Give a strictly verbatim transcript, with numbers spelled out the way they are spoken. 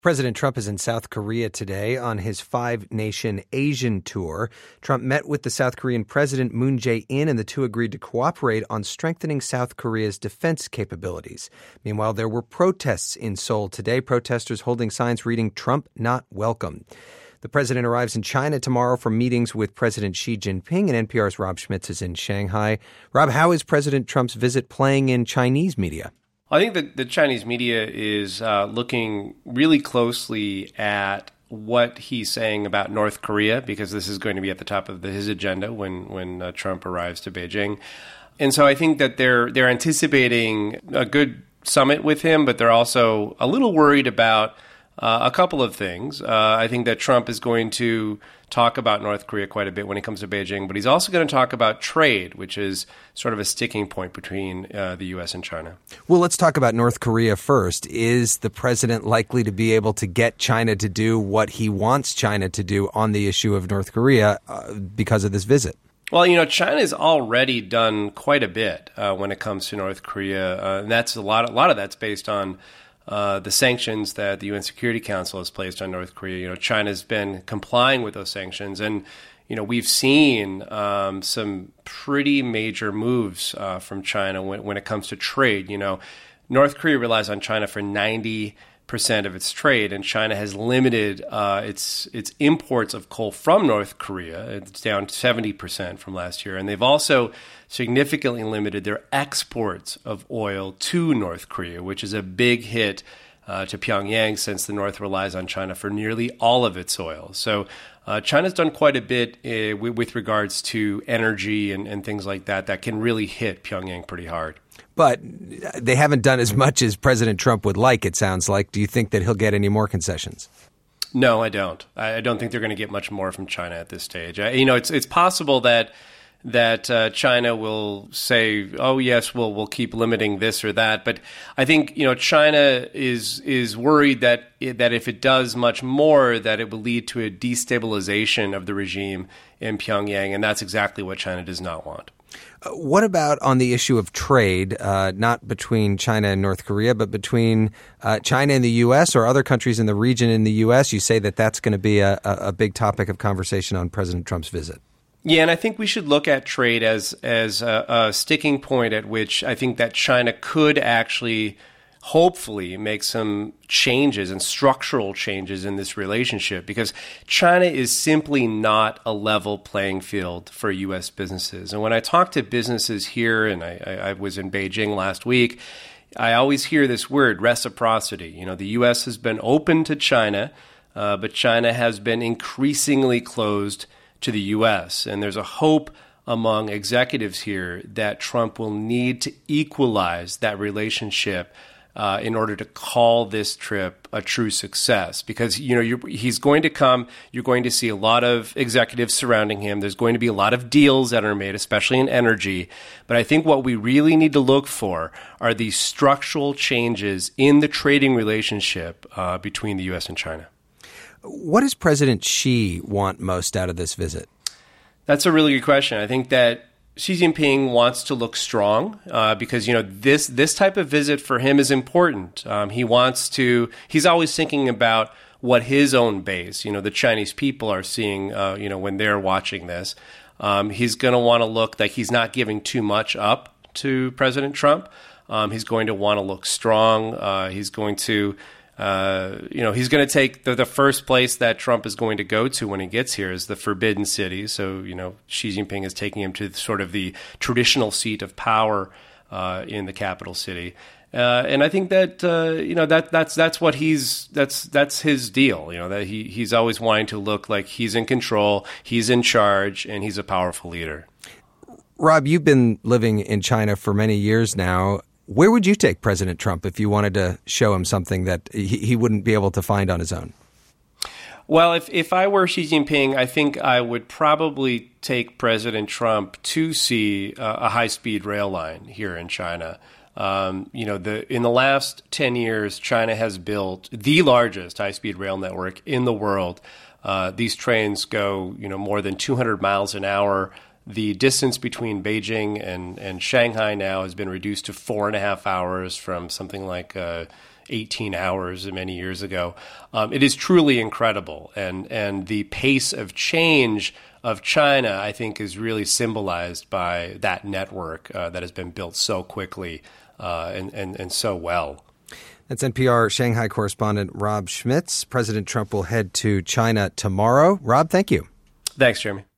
President Trump is in South Korea today on his five-nation Asian tour. Trump met with the South Korean President Moon Jae-in, and the two agreed to cooperate on strengthening South Korea's defense capabilities. Meanwhile, there were protests in Seoul today, protesters holding signs reading, "Trump not welcome." The president arrives in China tomorrow for meetings with President Xi Jinping, and N P R's Rob Schmitz is in Shanghai. Rob, how is President Trump's visit playing in Chinese media? I think that the Chinese media is uh, looking really closely at what he's saying about North Korea, because this is going to be at the top of the, his agenda when when uh, Trump arrives to Beijing. And so I think that they're they're anticipating a good summit with him, but they're also a little worried about uh, a couple of things. Uh, I think that Trump is going to talk about North Korea quite a bit when he comes to Beijing, but he's also going to talk about trade, which is sort of a sticking point between uh, the U S and China. Well, let's talk about North Korea first. Is the president likely to be able to get China to do what he wants China to do on the issue of North Korea uh, because of this visit? Well, you know, China's already done quite a bit uh, when it comes to North Korea, uh, and that's a lot. A lot of that's based on Uh, the sanctions that the U N Security Council has placed on North Korea. You know, China's been complying with those sanctions, and you know we've seen um, some pretty major moves uh, from China when, when it comes to trade. You know, North Korea relies on China for ninety percent of its trade, and China has limited uh, its its imports of coal from North Korea. It's down seventy percent from last year, and they've also significantly limited their exports of oil to North Korea, which is a big hit uh, to Pyongyang, since the North relies on China for nearly all of its oil. So uh, China's done quite a bit uh, with, with regards to energy and, and things like that that can really hit Pyongyang pretty hard. But they haven't done as much as President Trump would like, it sounds like. Do you think that he'll get any more concessions? No, I don't. I don't think they're going to get much more from China at this stage. I, you know, it's it's possible that that uh, China will say, "Oh, yes, we'll we'll keep limiting this or that." But I think you know China is is worried that it, that if it does much more, that it will lead to a destabilization of the regime in Pyongyang, and that's exactly what China does not want. Uh, what about on the issue of trade, uh, not between China and North Korea, but between uh, China and the U S or other countries in the region in the U S? You say that that's going to be a, a big topic of conversation on President Trump's visit. Yeah, and I think we should look at trade as as a, a sticking point at which I think that China could actually hopefully make some changes and structural changes in this relationship, because China is simply not a level playing field for U S businesses. And when I talk to businesses here, and I, I, I was in Beijing last week, I always hear this word, reciprocity. You know, the U S has been open to China, uh, but China has been increasingly closed to the U S. And there's a hope among executives here that Trump will need to equalize that relationship Uh, in order to call this trip a true success. Because, you know, you're, he's going to come, you're going to see a lot of executives surrounding him. There's going to be a lot of deals that are made, especially in energy. But I think what we really need to look for are these structural changes in the trading relationship uh, between the U S and China. What does President Xi want most out of this visit? That's a really good question. I think that Xi Jinping wants to look strong uh, because, you know, this this type of visit for him is important. Um, he wants to, he's always thinking about what his own base, you know, the Chinese people are seeing, uh, you know, when they're watching this. Um, he's going to want to look like he's not giving too much up to President Trump. Um, he's going to want to look strong. Uh, he's going to Uh, you know, he's going to take the, the first place that Trump is going to go to when he gets here is the Forbidden City. So, you know, Xi Jinping is taking him to sort of the traditional seat of power uh, in the capital city. Uh, and I think that, uh, you know, that that's that's what he's that's that's his deal. You know, that he he's always wanting to look like he's in control, he's in charge, and he's a powerful leader. Rob, you've been living in China for many years now. Where would you take President Trump if you wanted to show him something that he, he wouldn't be able to find on his own? Well, if, if I were Xi Jinping, I think I would probably take President Trump to see uh, a high-speed rail line here in China. Um, you know, the in the last ten years, China has built the largest high-speed rail network in the world. Uh, these trains go, you know, more than two hundred miles an hour. The distance between Beijing and, and Shanghai now has been reduced to four and a half hours from something like uh, eighteen hours many years ago. Um, it is truly incredible. And, and the pace of change of China, I think, is really symbolized by that network uh, that has been built so quickly uh, and, and, and so well. That's N P R Shanghai correspondent Rob Schmitz. President Trump will head to China tomorrow. Rob, thank you. Thanks, Jeremy.